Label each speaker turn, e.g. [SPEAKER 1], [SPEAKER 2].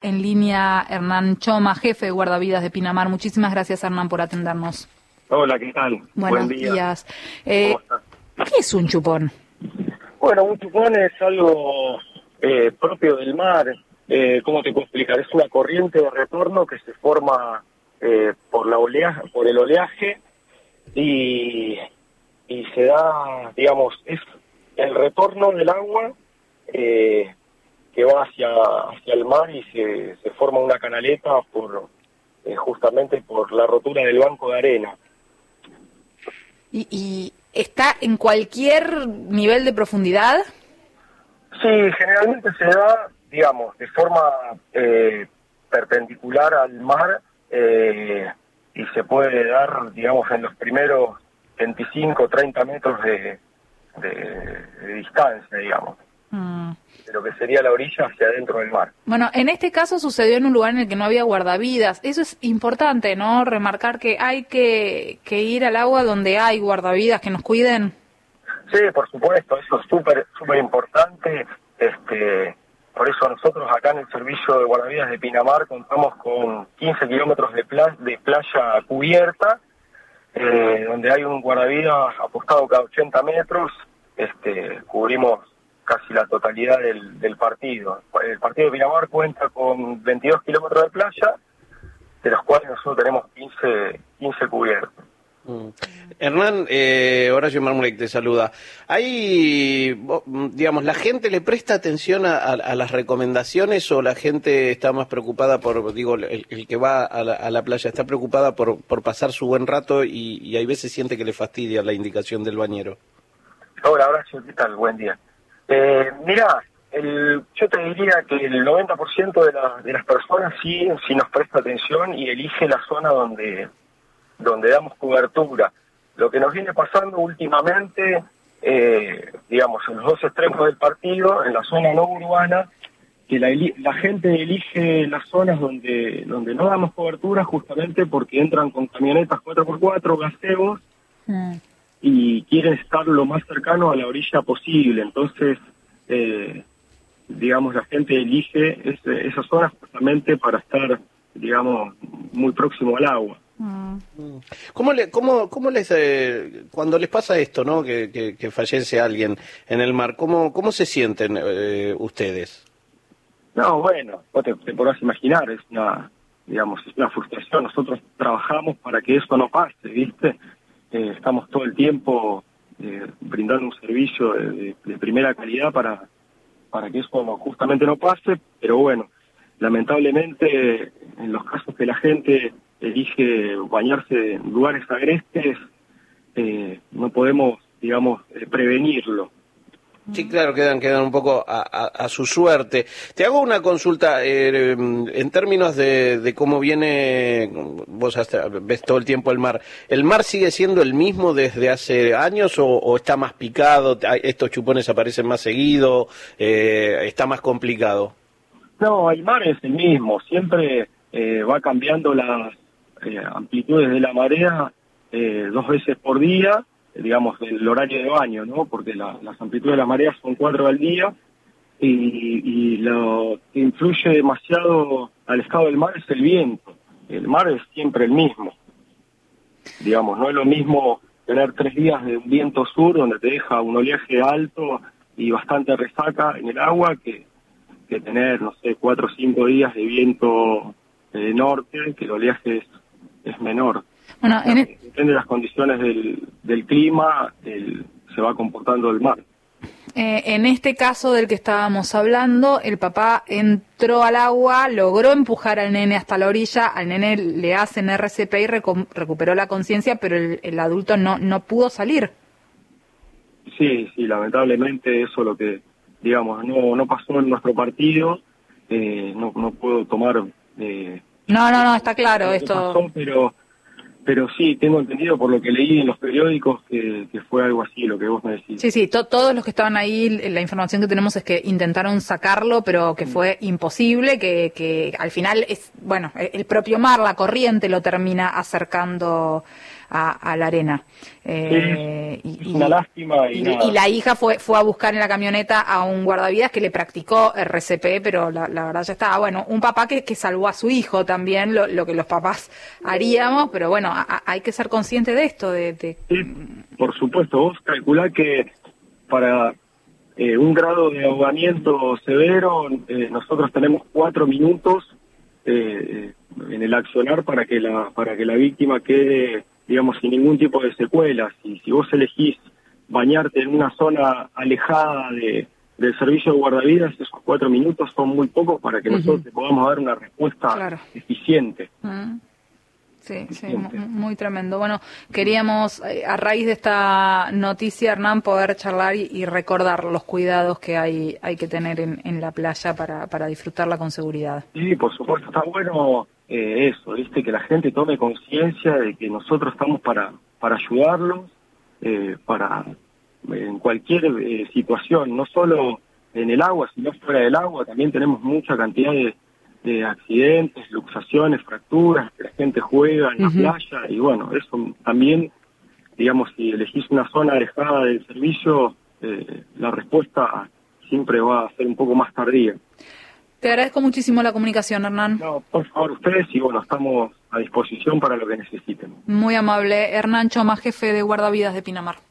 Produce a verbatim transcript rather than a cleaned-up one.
[SPEAKER 1] en línea Hernán Choma, jefe de guardavidas de Pinamar. Muchísimas gracias, Hernán, por atendernos.
[SPEAKER 2] Hola, ¿qué tal?
[SPEAKER 1] Buenos
[SPEAKER 2] Buen día.
[SPEAKER 1] días. Eh, ¿Qué es un chupón?
[SPEAKER 2] Bueno, un chupón es algo eh, propio del mar. Eh, ¿Cómo te puedo explicar? Es una corriente de retorno que se forma eh, por la oleaje, por el oleaje y, y se da, digamos, es el retorno del agua eh, que va hacia hacia el mar y se, se forma una canaleta por eh, justamente por la rotura del banco de arena.
[SPEAKER 1] ¿Y, y está en cualquier nivel de profundidad?
[SPEAKER 2] Sí, generalmente se da, digamos, de forma eh, perpendicular al mar eh, y se puede dar, digamos, en los primeros veinticinco, treinta metros de, de, de distancia, digamos, mm. de lo que sería la orilla hacia adentro del mar.
[SPEAKER 1] Bueno, en este caso sucedió en un lugar en el que no había guardavidas. Eso es importante, ¿no? Remarcar que hay que, que ir al agua donde hay guardavidas que nos cuiden.
[SPEAKER 2] Sí, por supuesto, eso es súper súper importante. Este, por eso nosotros acá en el servicio de guardavidas de Pinamar contamos con quince kilómetros de, pla de playa cubierta, eh, donde hay un guardavidas apostado cada ochenta metros. Este, cubrimos casi la totalidad del, del partido. El partido de Pinamar cuenta con veintidós kilómetros de playa, de los cuales nosotros tenemos quince, quince cubiertos.
[SPEAKER 3] Mm. Hernán, eh, Horacio Marmurek te saluda. Hay, digamos, ¿la gente le presta atención a, a, a las recomendaciones o la gente está más preocupada por, digo, el, el que va a la, a la playa está preocupada por, por pasar su buen rato y, y hay veces siente que le fastidia la indicación del bañero?
[SPEAKER 2] Hola, Horacio, ¿qué tal? Buen día. Eh, mirá, el, yo te diría que el noventa por ciento de, la, de las personas sí, sí nos presta atención y elige la zona donde... donde damos cobertura. Lo que nos viene pasando últimamente, eh, digamos, en los dos extremos del partido, en la zona no urbana, que la, la gente elige las zonas donde donde no damos cobertura justamente porque entran con camionetas cuatro por cuatro, gazebos, mm. y quieren estar lo más cercano a la orilla posible. Entonces, eh, digamos, la gente elige ese, esas zonas justamente para estar, digamos, muy próximo al agua.
[SPEAKER 3] ¿Cómo, le, cómo, cómo les, eh, cuando les pasa esto, ¿no? Que, que, que fallece alguien en el mar, ¿cómo, cómo se sienten eh, ustedes?
[SPEAKER 2] No, bueno, vos te, te podrás imaginar, es una, digamos, es una frustración. Nosotros trabajamos para que eso no pase, ¿viste? Eh, estamos todo el tiempo eh, brindando un servicio de, de, de primera calidad para, para que eso no, justamente no pase, pero bueno, lamentablemente en los casos que la gente elige bañarse en lugares agrestes, eh, no podemos, digamos, eh, prevenirlo.
[SPEAKER 3] Sí, claro, quedan quedan un poco a, a, a su suerte. Te hago una consulta, eh, en términos de, de cómo viene, vos hasta ves todo el tiempo el mar, ¿el mar sigue siendo el mismo desde hace años o, o está más picado, estos chupones aparecen más seguido, eh, está más complicado?
[SPEAKER 2] No, el mar es el mismo, siempre eh, va cambiando las Eh, amplitudes de la marea eh, dos veces por día, eh, digamos, el horario de baño, ¿no? Porque la, las amplitudes de la marea son cuatro al día y, y lo que influye demasiado al estado del mar es el viento. El mar es siempre el mismo. Digamos, no es lo mismo tener tres días de un viento sur donde te deja un oleaje alto y bastante resaca en el agua que, que tener, no sé, cuatro o cinco días de viento eh, norte, que el oleaje es es menor.
[SPEAKER 1] Bueno, en el...
[SPEAKER 2] Depende de las condiciones del, del clima, el, se va comportando el mar.
[SPEAKER 1] Eh, en este caso del que estábamos hablando, el papá entró al agua, logró empujar al nene hasta la orilla, al nene le hacen R C P y recu recuperó la conciencia, pero el, el adulto no no pudo salir.
[SPEAKER 2] Sí, sí, lamentablemente eso es lo que, digamos, no no pasó en nuestro partido, eh, no, no puedo tomar... Eh,
[SPEAKER 1] No, no, no, está claro esto.
[SPEAKER 2] Pasó, pero, pero sí, tengo entendido por lo que leí en los periódicos que, que fue algo así, lo que vos me decís.
[SPEAKER 1] Sí, sí, to todos los que estaban ahí, la información que tenemos es que intentaron sacarlo, pero que fue imposible, que, que al final es bueno, el propio mar, la corriente lo termina acercando a, a la arena. Eh,
[SPEAKER 2] sí,
[SPEAKER 1] y,
[SPEAKER 2] es una
[SPEAKER 1] y,
[SPEAKER 2] lástima. Y,
[SPEAKER 1] y,
[SPEAKER 2] nada.
[SPEAKER 1] y la hija fue fue a buscar en la camioneta a un guardavidas que le practicó R C P, pero la, la verdad ya estaba. Bueno, un papá que, que salvó a su hijo también, lo, lo que los papás haríamos, pero bueno, a, a, hay que ser consciente de esto. de, de...
[SPEAKER 2] Sí, por supuesto. Vos calculá que para eh, un grado de ahogamiento severo, eh, nosotros tenemos cuatro minutos eh, en el accionar para que la para que la víctima quede, digamos, sin ningún tipo de secuelas. Y si vos elegís bañarte en una zona alejada de, del servicio de guardavidas, esos cuatro minutos son muy pocos para que uh-huh. nosotros te podamos dar una respuesta claro. eficiente.
[SPEAKER 1] Uh-huh. Sí, sí, muy, muy tremendo. Bueno, queríamos, a raíz de esta noticia, Hernán, poder charlar y, y recordar los cuidados que hay hay que tener en, en la playa para, para disfrutarla con seguridad.
[SPEAKER 2] Sí, por supuesto, está bueno eh, eso, ¿viste? Que la gente tome conciencia de que nosotros estamos para, para ayudarlos, eh, para en cualquier eh, situación, no solo en el agua, sino fuera del agua. También tenemos mucha cantidad de de accidentes, luxaciones, fracturas, que la gente juega en uh-huh. la playa, y bueno, eso también, digamos, si elegís una zona alejada del servicio, eh, la respuesta siempre va a ser un poco más tardía.
[SPEAKER 1] Te agradezco muchísimo la comunicación, Hernán.
[SPEAKER 2] No, por favor, ustedes, y bueno, estamos a disposición para lo que necesiten.
[SPEAKER 1] Muy amable. Hernán Choma, jefe de guardavidas de Pinamar.